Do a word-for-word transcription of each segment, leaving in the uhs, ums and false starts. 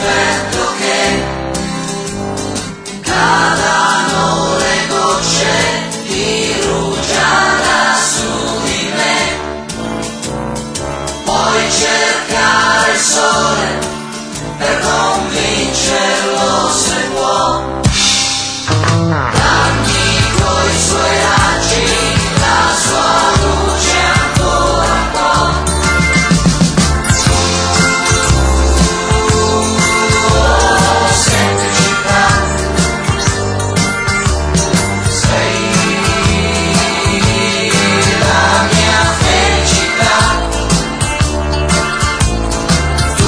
aspetto che cadano le gocce di rugiada su di me, puoi cercare il sole per convincerlo se può, dammi coi suoi raggi la sua luce ancora un po'. Oh, semplicità, sei la mia felicità. Tu,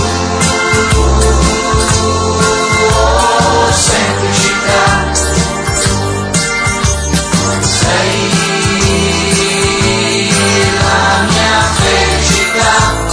oh, semplicità, sei la mia felicità.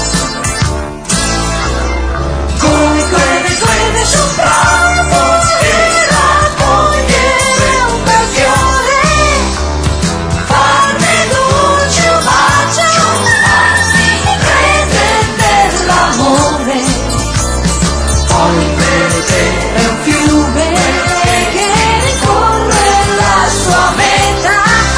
Come crede, crede sul prato e raccogliere un bel fiore, farne dolce un bacio, farsi crede dell'amore, poi vedere un fiume che ricorre la sua meta,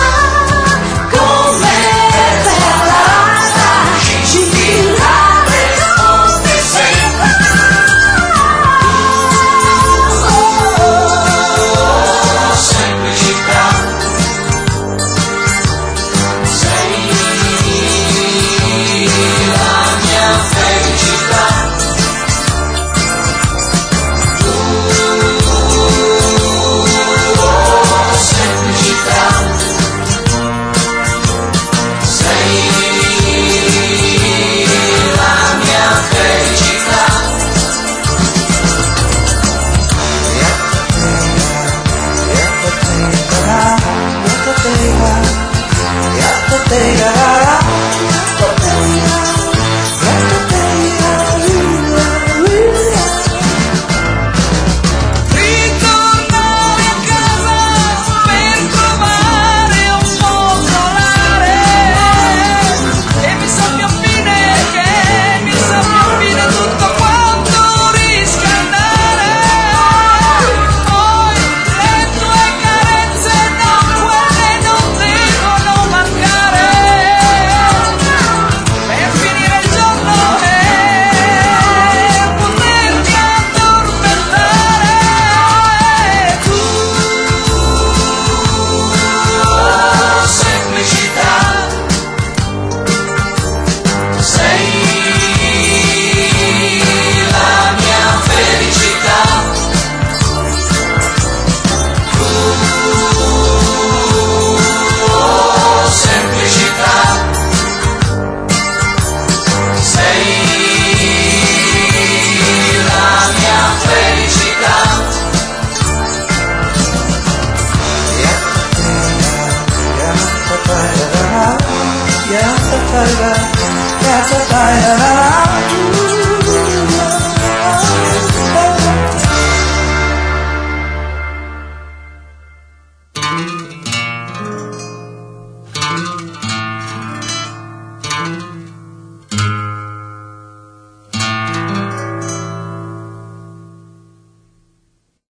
come per l'asta scintillare onde sembra. Oh, semplicità, sei la mia felicità. Tu, oh, semplicità, sei la mia felicità. Ritornare a casa per trovare un buon solare che mi sappia fine, che mi sappia fine tutto quanto riscaldare. Poi le tue carezze da quelle non devono mancare, per finire il giorno e potermi addormentare. Tu, oh, semplicità, sei la mia felicità. Tu, oh, semplicità, sei la mia felicità.